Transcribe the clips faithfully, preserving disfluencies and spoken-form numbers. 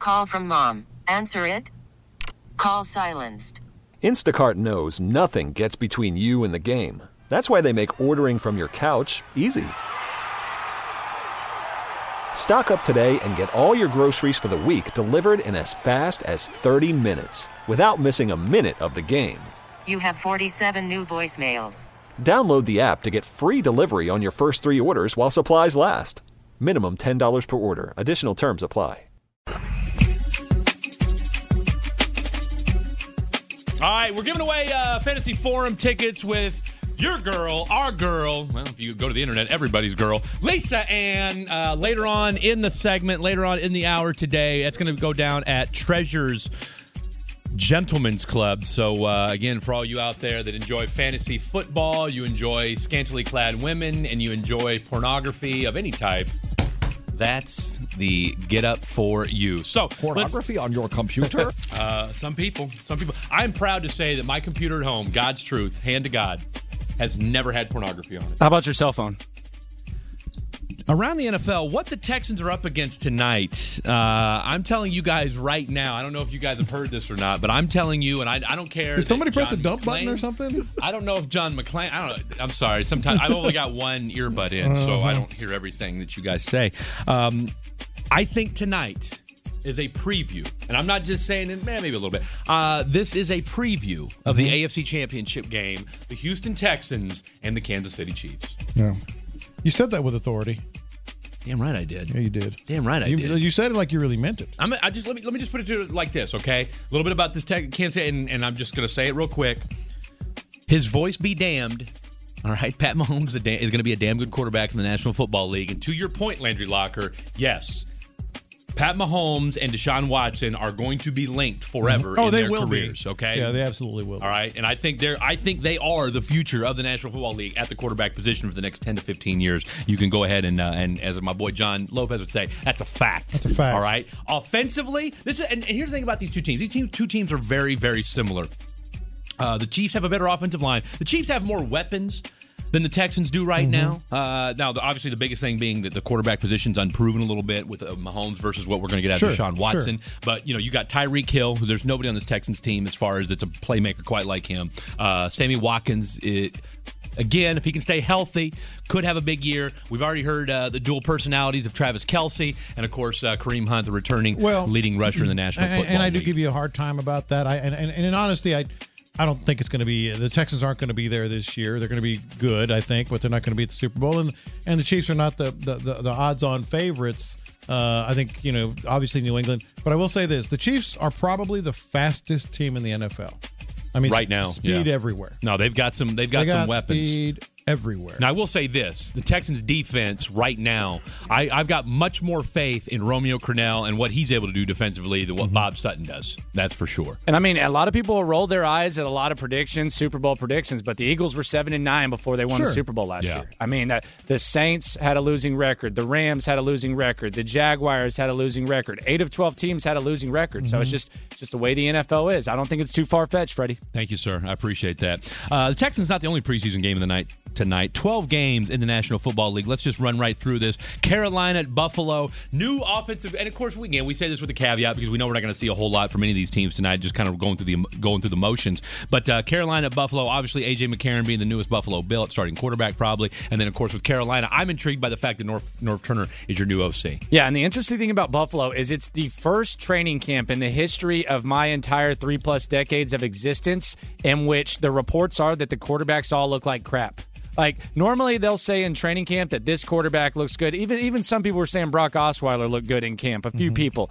Call from mom. Answer it. Call silenced. Instacart knows nothing gets between you and the game. That's why they make ordering from your couch easy. Stock up today and get all your groceries for the week delivered in as fast as thirty minutes without missing a minute of the game. You have forty-seven new voicemails. Download the app to get free delivery on your first three orders while supplies last. Minimum ten dollars per order. Additional terms apply. All right, we're giving away uh, Fantasy Forum tickets with your girl, our girl. Well, if you go to the internet, everybody's girl, Lisa Ann. Uh, later on in the segment, later on in the hour today, it's going to go down at Treasures Gentlemen's Club. So, uh, again, for all you out there that enjoy fantasy football, you enjoy scantily clad women, and you enjoy pornography of any type, that's the get up for you. So pornography on your computer? uh, some people, some people. I'm proud to say that my computer at home, God's truth, hand to God, has never had pornography on it. How about your cell phone? Around the N F L, what the Texans are up against tonight, uh, I'm telling you guys right now, I don't know if you guys have heard this or not, but I'm telling you, and I, I don't care. Did somebody press John the dump McClain, button or something? I don't know if John McClain, I don't know. I'm sorry. Sometimes I've only got one earbud in, uh-huh. so I don't hear everything that you guys say. Um, I think tonight is a preview, and I'm not just saying it, man, maybe a little bit. Uh, this is a preview of mm-hmm. the A F C Championship game, the Houston Texans and the Kansas City Chiefs. Yeah. You said that with authority. Damn right I did. Yeah, you did. Damn right I you, did. You said it like you really meant it. I'm, I just let me let me just put it to it like this, okay? A little bit about this tech, Kansas City, and, and I'm just going to say it real quick. His voice be damned. All right, Pat Mahomes is, is going to be a damn good quarterback in the National Football League. And to your point, Landry Locker, yes, Pat Mahomes and Deshaun Watson are going to be linked forever mm-hmm. oh, in they their will careers, be. okay? Yeah, they absolutely will. All right, and I think they're I think they are the future of the National Football League at the quarterback position for the next ten to fifteen years. You can go ahead and uh, and as my boy John Lopez would say, that's a fact. That's a fact. All right. Offensively, this is and, and here's the thing about these two teams. These teams, two teams are very very similar. Uh, the Chiefs have a better offensive line. The Chiefs have more weapons than the Texans do right mm-hmm. now. Uh, now, the, obviously, the biggest thing being that the quarterback position's unproven a little bit with uh, Mahomes versus what we're going to get out sure, of Deshaun Watson. Sure. But, you know, you got Tyreek Hill, who there's nobody on this Texans team as far as that's a playmaker quite like him. Uh, Sammy Watkins, it, again, if he can stay healthy, could have a big year. We've already heard uh, the dual personalities of Travis Kelce and, of course, uh, Kareem Hunt, the returning well, leading rusher in the National and, Football And I do League. give you a hard time about that. I, and, and, and in honesty, I... I don't think it's going to be – the Texans aren't going to be there this year. They're going to be good, I think, but they're not going to be at the Super Bowl. And and the Chiefs are not the, the, the, the odds-on favorites. Uh, I think, you know, obviously New England. But I will say this. The Chiefs are probably the fastest team in the N F L. I mean, right now, speed yeah. everywhere. No, they've got some They've got, they got some weapons. Speed everywhere. Now, I will say this. The Texans' defense right now, I, I've got much more faith in Romeo Crennel and what he's able to do defensively than what mm-hmm. Bob Sutton does. That's for sure. And, I mean, a lot of people rolled their eyes at a lot of predictions, Super Bowl predictions, but the Eagles were seven and nine before they won sure. the Super Bowl last yeah. year. I mean, uh, the Saints had a losing record. The Rams had a losing record. The Jaguars had a losing record. Eight of twelve teams had a losing record. Mm-hmm. So it's just, just the way the N F L is. I don't think it's too far-fetched, Freddie. Thank you, sir. I appreciate that. Uh, the Texans not the only preseason game of the night tonight. twelve games in the National Football League. Let's just run right through this. Carolina at Buffalo. New offensive, and of course, we, again, we say this with a caveat because we know we're not going to see a whole lot from any of these teams tonight, just kind of going through the going through the motions. But uh, Carolina at Buffalo, obviously A J McCarron being the newest Buffalo Bill at starting quarterback probably. And then, of course, with Carolina, I'm intrigued by the fact that North, North Turner is your new O C. Yeah, and the interesting thing about Buffalo is it's the first training camp in the history of my entire three-plus decades of existence in which the reports are that the quarterbacks all look like crap. Like, normally they'll say in training camp that this quarterback looks good. Even even some people were saying Brock Osweiler looked good in camp, a few mm-hmm. people.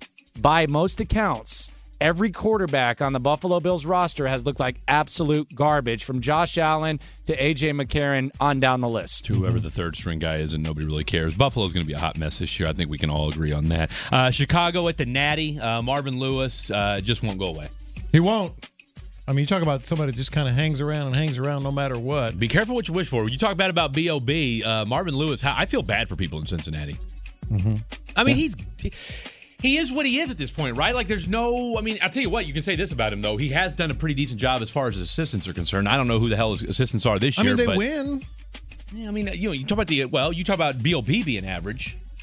By most accounts, every quarterback on the Buffalo Bills roster has looked like absolute garbage, from Josh Allen to A J McCarron on down the list. To whoever the third string guy is, and nobody really cares. Buffalo's going to be a hot mess this year. I think we can all agree on that. Uh, Chicago at the Natty. Uh, Marvin Lewis uh, just won't go away. He won't. I mean, you talk about somebody that just kind of hangs around and hangs around no matter what. Be careful what you wish for. When you talk bad about B O B, uh, Marvin Lewis, I feel bad for people in Cincinnati. Mm-hmm. I mean, yeah. he's he, he is what he is at this point, right? Like, there's no, I mean, I'll tell you what, you can say this about him, though. He has done a pretty decent job as far as his assistants are concerned. I don't know who the hell his assistants are this I year. I mean, they but, win. Yeah, I mean, you know, you talk about the, well, you talk about B O B being average.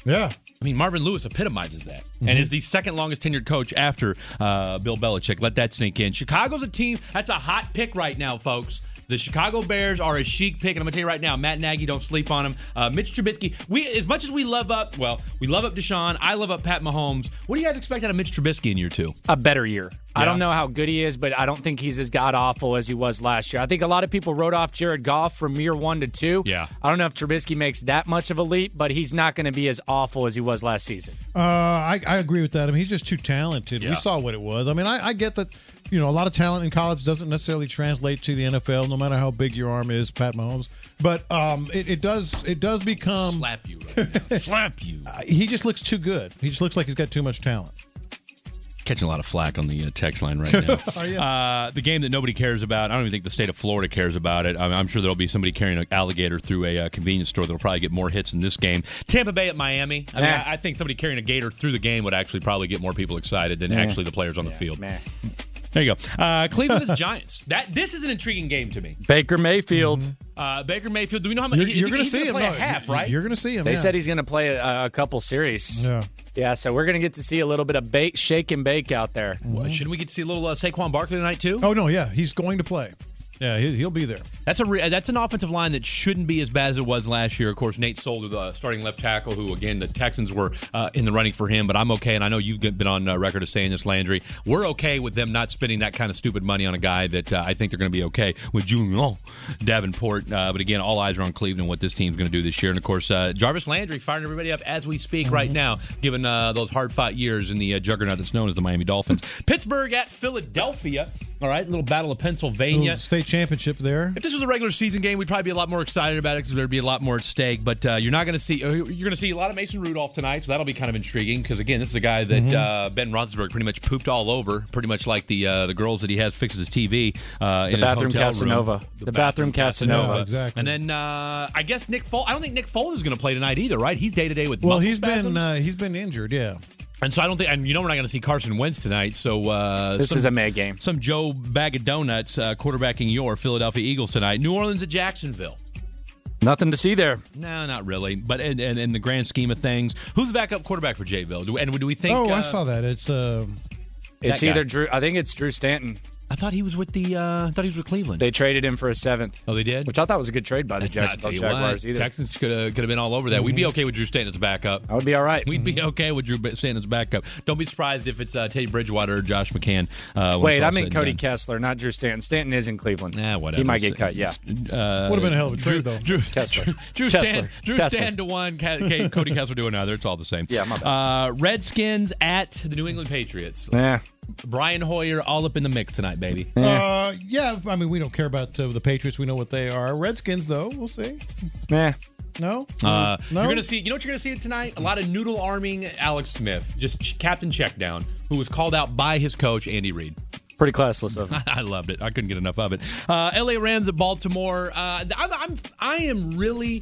Yeah. I mean, Marvin Lewis epitomizes that Mm-hmm. and is the second longest tenured coach after uh, Bill Belichick. Let that sink in. Chicago's a team that's a hot pick right now, folks. The Chicago Bears are a chic pick, and I'm going to tell you right now, Matt Nagy, don't sleep on him. Uh, Mitch Trubisky, we as much as we love up, well, we love up Deshaun. I love up Pat Mahomes. What do you guys expect out of Mitch Trubisky in year two? A better year. I Yeah. don't know how good he is, but I don't think he's as god-awful as he was last year. I think a lot of people wrote off Jared Goff from year one to two. Yeah. I don't know if Trubisky makes that much of a leap, but he's not going to be as awful as he was last season. Uh, I, I agree with that. I mean, he's just too talented. Yeah. We saw what it was. I mean, I, I get that, you know, a lot of talent in college doesn't necessarily translate to the N F L, no matter how big your arm is, Pat Mahomes. But um, it, it does it does become... Slap you right now. Slap you. Uh, he just looks too good. He just looks like he's got too much talent. Catching a lot of flack on the uh, text line right now. Are you? Uh, the game that nobody cares about. I don't even think the state of Florida cares about it. I mean, I'm sure there'll be somebody carrying an alligator through a uh, convenience store that'll probably get more hits in this game. Tampa Bay at Miami. I mean, Meh. I, I think somebody carrying a gator through the game would actually probably get more people excited than actually the players on the field. Man. There you go. Uh, Cleveland is Giants. That this is an intriguing game to me. Baker Mayfield. Uh, Baker Mayfield. Do we know how much? You're, is you're he- going to he's see gonna him. play no, a half, right? You're going to see him. They yeah. said he's going to play a, a couple series. Yeah. Yeah, so we're going to get to see a little bit of bake, shake and bake out there. Well, shouldn't we get to see a little uh, Saquon Barkley tonight too? Oh, no, yeah. He's going to play. Yeah, he, he'll be there. That's a re- that's an offensive line that shouldn't be as bad as it was last year. Of course, Nate Solder, the starting left tackle, who again the Texans were uh, in the running for him. But I'm okay, and I know you've been on uh, record of saying this, Landry. We're okay with them not spending that kind of stupid money on a guy that uh, I think they're going to be okay with Julian Davenport. Uh, but again, all eyes are on Cleveland, what this team's going to do this year. And of course, uh, Jarvis Landry firing everybody up as we speak right now, given uh, those hard fought years in the uh, juggernaut that's known as the Miami Dolphins. Pittsburgh at Philadelphia. All right, little battle of Pennsylvania. Little state championship there. If this was a regular season game, we'd probably be a lot more excited about it because there'd be a lot more at stake. But uh, you're not going to see you're going to see a lot of Mason Rudolph tonight, so that'll be kind of intriguing because again, this is a guy that Mm-hmm. uh, Ben Roethlisberger pretty much pooped all over, pretty much like the uh, the girls that he has fixes his T V. Uh, The in bathroom his hotel Casanova. room. The bathroom Casanova. Yeah, exactly. And then uh, I guess Nick Foles. I don't think Nick Foles is going to play tonight either, right? He's day to day with Well, muscle he's spasms. been uh, he's been injured, yeah. And so I don't think, and you know, we're not going to see Carson Wentz tonight. So uh, This some, is a May game. Some Joe Bag of Donuts uh, quarterbacking your Philadelphia Eagles tonight. New Orleans at Jacksonville. Nothing to see there. No, not really. But in, in, in the grand scheme of things, who's the backup quarterback for Jayville? Do, and do we think? Oh, uh, I saw that. It's uh, It's guy. either Drew. I think it's Drew Stanton. I thought he was with the. Uh, I thought he was with Cleveland. They traded him for a seventh. oh, they did. Which I thought was a good trade by the That's not, Jacksonville tell you Jaguars what, either. Texans could have could have been all over that. We'd be okay with Drew Stanton as backup. I would be all right. We'd be okay with Drew Stanton as backup. Don't be surprised if it's uh, Teddy Bridgewater or Josh McCann. Uh, when Wait, it's all I mean said and Cody done. Kessler, not Drew Stanton. Stanton is in Cleveland. Nah, whatever. He might get cut, yeah. Uh, would have been a hell of a trade, though. Drew, Kessler. Drew, Drew Kessler. Stan, Drew Kessler. Stan to one, Ca- Ca- Cody Kessler to another. It's all the same. Yeah, my bad. Uh, Redskins at the New England Patriots. Yeah. Brian Hoyer all up in the mix tonight, baby. uh, yeah. I mean, we don't care about uh, the Patriots. We know what they are. Redskins, though, we'll see. Meh. No, Uh, no. You're gonna see. You know what you're gonna see tonight? A lot of noodle arming Alex Smith, just ch- Captain Checkdown, who was called out by his coach Andy Reid. Pretty classless of him. I loved it. I couldn't get enough of it. Uh, L A Rams at Baltimore. Uh, I'm, I'm I am really.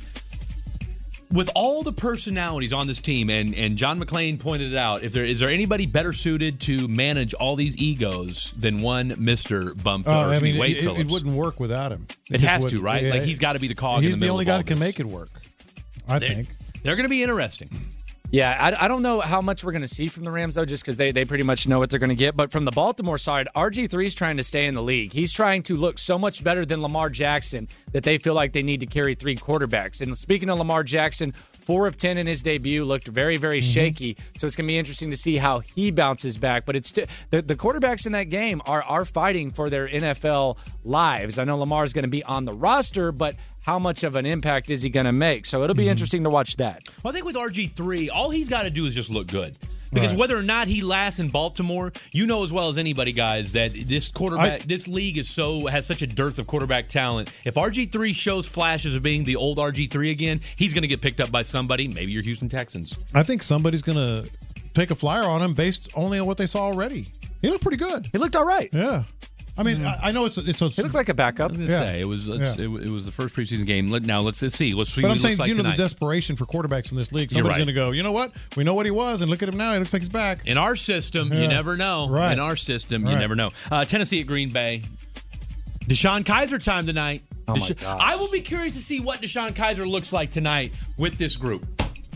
With all the personalities on this team, and, and John McClain pointed it out, if there is there anybody better suited to manage all these egos than one Mister Bump? Uh, I mean, Wade it, Phillips. it wouldn't work without him. It just has to, wouldn't. right? Yeah, Like he's got to be the cog. He's in the, the middle only of guy all that can this. make it work. I They're, think. they're going to be interesting. Yeah, I, I don't know how much we're going to see from the Rams, though, just because they, they pretty much know what they're going to get. But from the Baltimore side, R G three is trying to stay in the league. He's trying to look so much better than Lamar Jackson that they feel like they need to carry three quarterbacks. And speaking of Lamar Jackson, four of ten in his debut, looked very, very Mm-hmm. shaky. So it's going to be interesting to see how he bounces back. But it's st- the, the quarterbacks in that game are, are fighting for their N F L lives. I know Lamar's going to be on the roster, but how much of an impact is he going to make? So it'll be Mm-hmm. interesting to watch that. Well, I think with R G three, all he's got to do is just look good. Because Right. whether or not he lasts in Baltimore, you know as well as anybody, guys, that this quarterback, I- this league is so has such a dearth of quarterback talent. If R G three shows flashes of being the old R G three again, he's going to get picked up by somebody, maybe your Houston Texans. I think somebody's going to take a flyer on him based only on what they saw already. He looked pretty good. He looked all right. Yeah. I mean, I, I know it's a, it's a. He looked like a backup. I was going to Yeah. say it was it's, Yeah. it, it was the first preseason game. Let, now let's, let's see. Let's see But what I'm he saying, looks like you know, tonight. the desperation for quarterbacks in this league. You're Somebody's right. going to go, you know what? We know what he was, and look at him now. He looks like he's back. In our system, you Yeah. never know. Right. In our system, you Right. never know. Uh, Tennessee at Green Bay. Deshaun Kaiser time tonight. Oh, my Desha- gosh. I will be curious to see what Deshaun Kaiser looks like tonight with this group.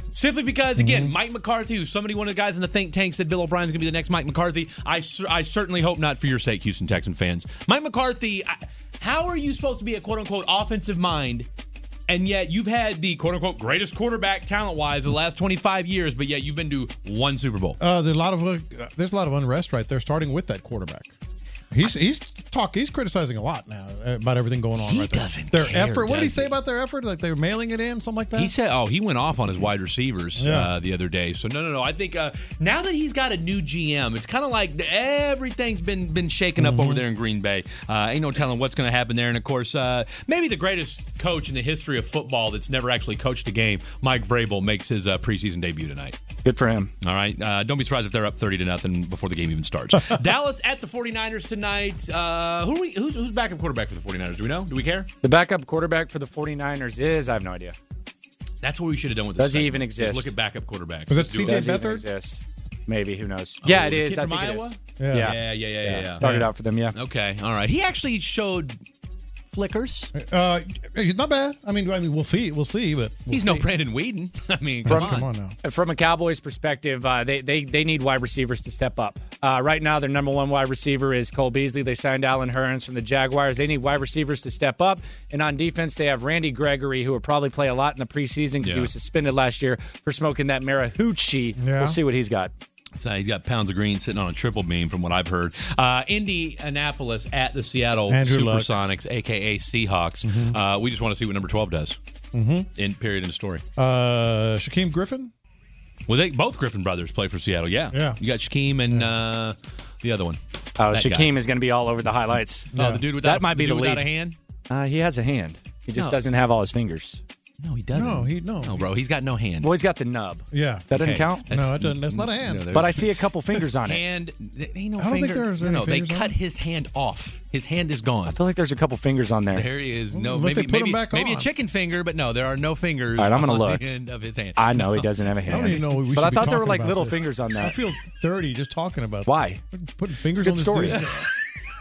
Simply because, again, mm-hmm. Mike McCarthy, who's somebody, one of the guys in the think tank, said Bill O'Brien's going to be the next Mike McCarthy. I, I certainly hope not for your sake, Houston Texan fans. Mike McCarthy, I, how are you supposed to be a quote-unquote offensive mind, and yet you've had the quote-unquote greatest quarterback talent-wise the last twenty-five years, but yet you've been to one Super Bowl? Uh, there's a lot of uh, there's a lot of unrest right there, starting with that quarterback. He's he's talk he's criticizing a lot now about everything going on he right there. Doesn't their care, effort. What did he say he? about their effort? Like they're mailing it in, something like that. He said, "Oh, he went off on his wide receivers yeah. uh, the other day." So no, no, no. I think uh, now that he's got a new G M, it's kind of like everything's been been shaken up mm-hmm. over there in Green Bay. Uh, ain't no telling what's going to happen there. And of course, uh, maybe the greatest coach in the history of football that's never actually coached a game, Mike Vrabel, makes his uh, preseason debut tonight. Good for him. All right. Uh, don't be surprised if they're up thirty to nothing before the game even starts. Dallas at the 49ers tonight. Uh, who are we, who's, who's backup quarterback for the 49ers? Do we know? Do we care? The backup quarterback for the 49ers is, I have no idea. That's what we should have done with this. Does he even exist? Look at backup quarterbacks. Was that C J Does he even Beathard? exist? Maybe. Who knows? Oh, yeah, it the is. kid I from think Iowa? it is. Yeah. Yeah. Yeah, yeah, yeah, yeah. yeah. Started Yeah. out for them, yeah. Okay, all right. He actually showed flickers. Uh, he's not bad. I mean, I mean, we'll see. We'll see, but we'll He's see. no Brandon Whedon. I mean, come From- on. Come on now. From a Cowboys perspective, uh, they, they they need wide receivers to step up. Uh, right now, their number one wide receiver is Cole Beasley. They signed Allen Hurns from the Jaguars. They need wide receivers to step up. And on defense, they have Randy Gregory, who will probably play a lot in the preseason because Yeah. he was suspended last year for smoking that Marahoochee. Yeah. We'll see what he's got. So he's got pounds of green sitting on a triple beam, from what I've heard. Uh, Indianapolis at the Seattle Andrew Luck. Supersonics, a k a. Seahawks. Mm-hmm. Uh, we just want to see what number twelve does. Mm-hmm. In period in the story. Uh, Shaquem Griffin. Well, they both Griffin brothers play for Seattle. Yeah, Yeah. You got Shaquem and uh, the other one. Uh, That Shaquem guy. is going to be all over the highlights. Oh, the dude without That might be the, the dude without lead. a hand. Uh, he has a hand. He just No. doesn't have all his fingers. No, he doesn't. No, he no. No, bro, he's got no hand. Well, he's got the nub. Yeah. That doesn't Okay. count? That's- No, it doesn't. That's not a hand. No, there's- But I see a couple fingers on it. hand. There ain't no I don't think finger. there's no, any no, they fingers on cut it. his hand off. His hand is gone. I feel like there's a couple fingers on there. There is no Unless maybe they put maybe, him back maybe a on. chicken finger, but no, there are no fingers All right, I'm gonna on look. the end of his hand. I know No. he doesn't have a I hand. don't even know. We but I should be thought there were talking like about little this. fingers on I that. feel dirty just talking about Why? that. Putting fingers It's a on good this story.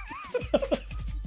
dude.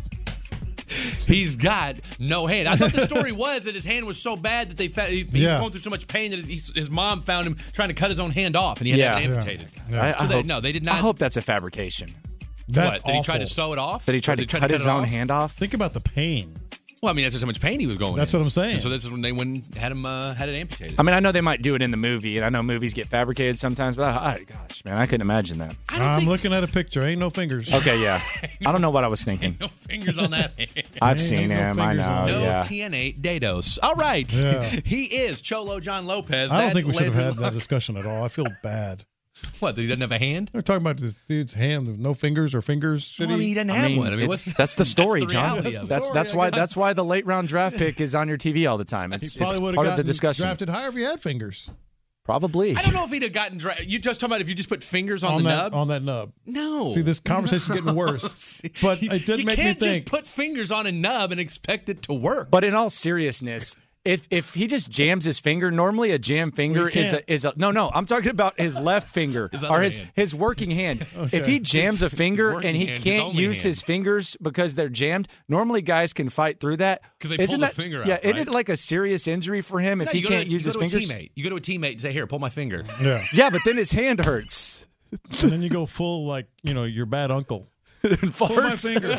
He's got no hand. I thought the story was that his hand was so bad that they fa- he, he Yeah. was going through so much pain that his, his, his mom found him trying to cut his own hand off, and he had Yeah. to have it Yeah. amputated. Yeah. I, I So they, hope, no, they did I not. hope that's a fabrication. That's what, did he try to awful. sew it off? That he tried Or to did he cut it his own off? hand off. Think about the pain. Well, I mean, that's just how much pain he was going. That's in. what I'm saying. And so this is when they went and had him uh, had it amputated. I mean, I know they might do it in the movie, and I know movies get fabricated sometimes, but I, I, gosh, man, I couldn't imagine that. I don't I'm think looking at a picture. Ain't no fingers. Okay, yeah. I don't know what I was thinking. no fingers on that hand. I've Ain't seen no him. I fingers know. on it. No yeah. T N eight Dados. All right. Yeah. He is Cholo John Lopez. I don't That's think we should have Landry had that Luck. discussion at all. I feel bad. What, that he doesn't have a hand? They're talking about this dude's hand with no fingers or fingers. Should Well, I mean, he he? doesn't I have mean, one. I mean, it's- what's, that's the story, that's the John. reality of it. That's story, that's I why got- that's why the late round draft pick is on your T V all the time. He It's, probably it's would part have of the gotten discussion. drafted higher if he had fingers Probably. I don't know if he'd have gotten dra- You just talking about if you just put fingers on, on the that nub? on that nub. no. See, this conversation's getting worse. But you, it did you make me can't think. just put fingers on a nub and expect it to work. But in all seriousness, if if he just jams his finger, normally a jam finger Well, you is a, can't. is a no no. I'm talking about his left finger His or other his hand. his working hand. Okay. If he jams a finger working and he hand, his can't only use hand. his fingers because they're jammed, normally guys can fight through that. 'Cause they pull Isn't the that, finger out, Yeah, isn't right? it like a serious injury for him if No, he you go to- can't use you his go to fingers? A teammate. You go to a teammate and say, "Here, pull my finger." Yeah. Yeah, but then his hand hurts. And then you go full like you know your bad uncle. And Pull my farts. finger.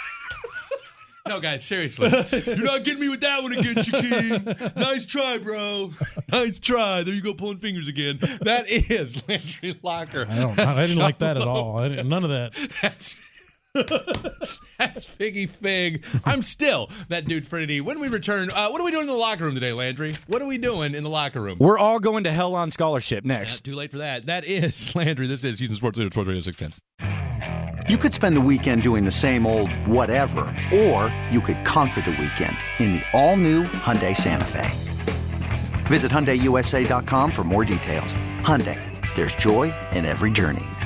No, guys, seriously. You're not getting me with that one again, Shaquem. Nice try, bro. Nice try. There you go, pulling fingers again. That is Landry Locker. I don't. I didn't like that at all. I didn't, none of that. That's that's Figgy Fig. I'm still that dude, Trinity. When we return, uh, what are we doing in the locker room today, Landry? What are we doing in the locker room? We're all going to hell on scholarship Not next. too late for that. That is Landry. This is Houston Sports Leader, Sports Radio six ten. You could spend the weekend doing the same old whatever, or you could conquer the weekend in the all-new Hyundai Santa Fe. Visit Hyundai U S A dot com for more details. Hyundai, there's joy in every journey.